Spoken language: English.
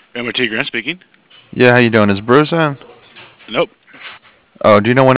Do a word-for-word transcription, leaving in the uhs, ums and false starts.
M O T Grant speaking. Yeah, how you doing? Is Bruce on? Nope. Oh, do you know when